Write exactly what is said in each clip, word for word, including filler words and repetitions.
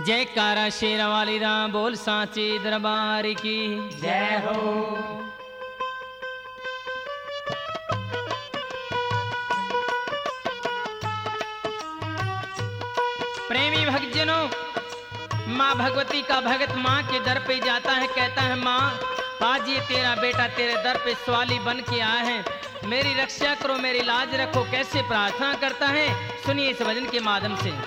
जयकारा शेर वाली राम बोल सांचे दरबार की जय हो। प्रेमी भक्तजनों, माँ भगवती का भगत माँ के दर पे जाता है, कहता है माँ आज ये तेरा बेटा तेरे दर पे सवाली बन के आया है, मेरी रक्षा करो, मेरी लाज रखो। कैसे प्रार्थना करता है सुनिए इस भजन के माध्यम से।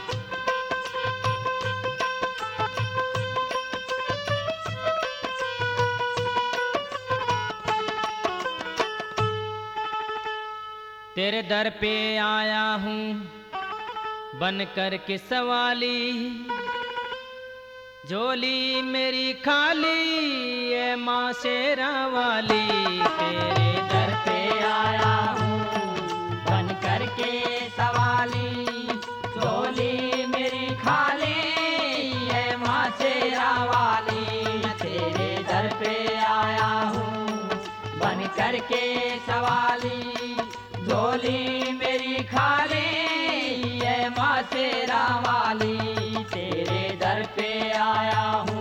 तेरे दर पे आया हूँ बन कर के सवाली, झोली मेरी खाली है माँ शेरा वाली। तेरे दर पे आया हूँ बन कर के सवाली, झोली मेरी खाली है माँ शेरा वाली। तेरे दर पे आया हूँ बन कर के सवाली, झोली मेरी खाली है माँ शेरा वाली। तेरे दर पे आया हूँ।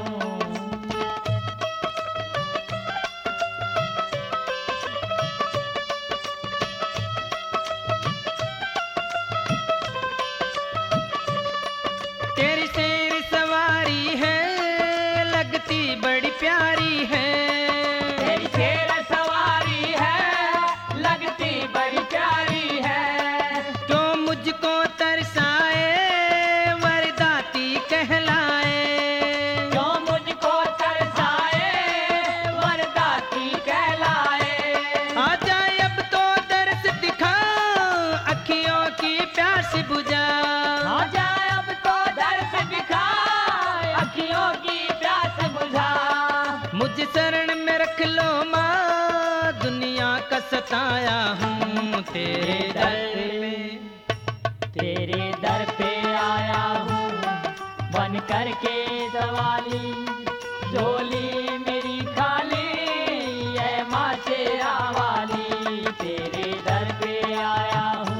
तेरी शेर सवारी है लगती बड़ी प्यारी है, तेरी शेर सवारी है लगती बड़ी प्यारी है। क्यों मुझको तरसाए वरदाती कहलाए, क्यों मुझको तरसाए वरदाती कहलाए। आ जाए अब तो दर्श दिखा अखियों की प्यास बुझा। आ जाए अब तो दर्श दिखा अखियों की प्यास बुझा। मुझ शरण में रख लो माँ दुनिया का सताया हूँ तेरे दर पे। तेरे दर पे आया हूँ बन कर के सवाली, झोली मेरी खाली है माँ शेरा वाली। तेरे दर पे आया हूँ।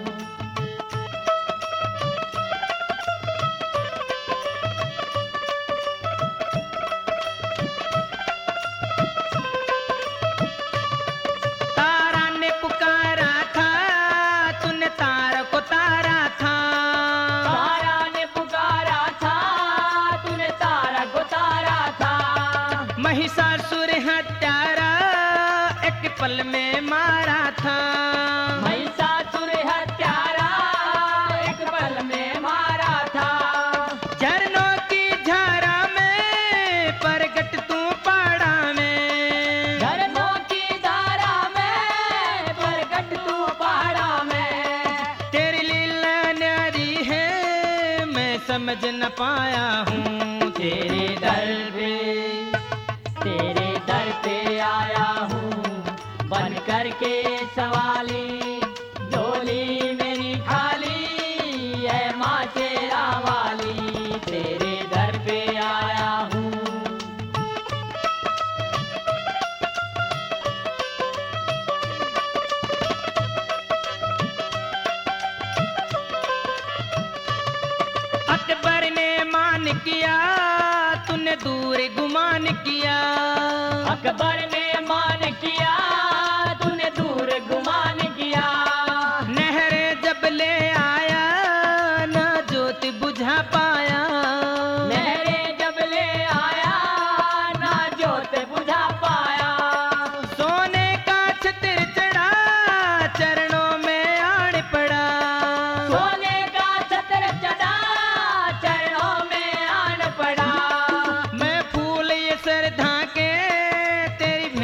तारा ने पुकारा था तूने तारा को तारा था, तारा ने पुकारा था तूने तारा को तारा था। महिषासुर हत्यारा एक पल में मारा था। महिषासुर हत्यारा एक पल में मारा था। झरनों की झारा में प्रगट तू पाड़ा में, झरनों की धारा में प्रगट तू पहाड़ा में। तेरी लीला न्यारी है मैं समझ न पाया हूँ तेरे दर पे। तेरे दर पे आया हूँ बन कर के सवाली, झोली मेरी खाली है माँ शेरा वाली। तेरे दर पे आया हूँ। अकबर ने मान किया तूने दूर गुमान किया, अकबर ने मान किया तूने दूर गुमान किया। नहरे जब ले आया ना ज्योति बुझा पाया, लहरे जब ले आया ना ज्योत बुझा पाया। सोने का छत्र चढ़ा चरणों में आड़ पड़ा, सोने का छत्र चढ़ा चरणों में आन पड़ा। मैं फूल ये श्रद्धा के तेरी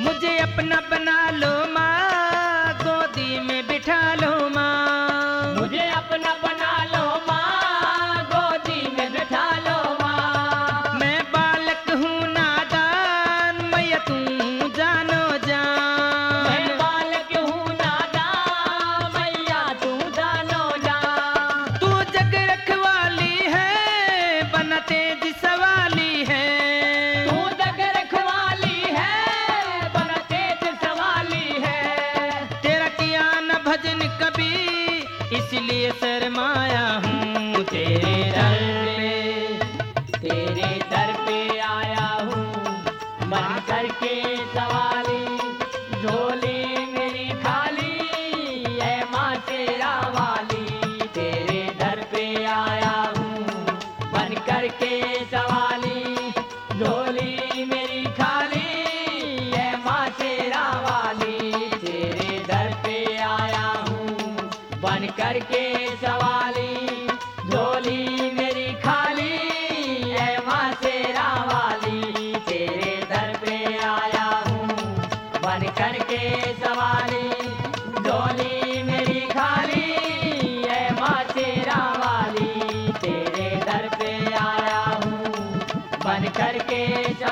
मुझे अपना बना लो माँ, गोदी में बिठा लो माँ। मुझे अपना बना लो माँ, गोदी में बिठा लो माँ। मैं बालक हूँ नादान, मैया तू जानो जान। मैं बालक हूँ नादान, मैया तू जानो जान। तू जग रखवाली है, बना तेज सवाली है। तू जग रखवाली है, बड़ा तेज सवाली है। तेरा किया न भजन कभी, इसलिए शर्माया हूँ तेरे दर पे। तेरे दर पे आया हूँ, मन करके सवाली। झोली मेरी खाली है माँ तेरा वाली। तेरे दर पे आया हूँ, मन करके सवाली। झोली मेरी खाली है माँ तेरा वाली। तेरे दर पे आया हूँ, बन करके सवाली। झोली मेरी खाली है माँ तेरा वाली। तेरे दर पे आया हूँ, बन करके सवाली। झोली मेरी खाली है माँ तेरा वाली। तेरे दर पे आया हूँ, बन करके